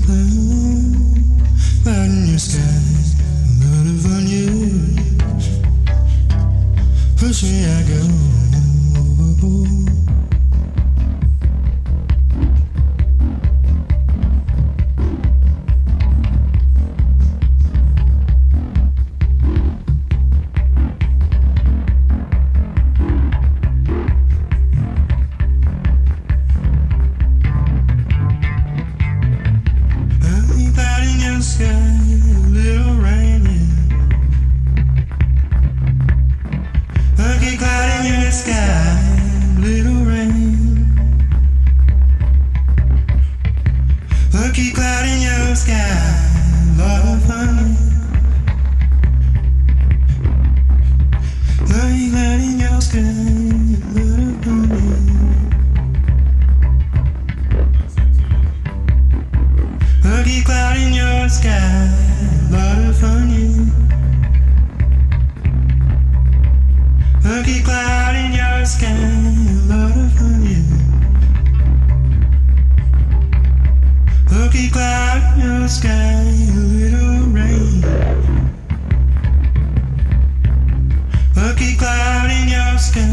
cloud in your sky, a lot of on you. Push me, I go. Sky, a little rain, yeah. Lucky cloud in your sky, little rain. Lucky cloud in your sky, lot of fun. Lucky cloud in your sky, lot of fun. Lucky cloud in your sky, lot of fun, yeah. Lucky cloud in your sky, lot of fun, yeah. Lucky cloud in your sky, a little rain. Lucky cloud in your sky.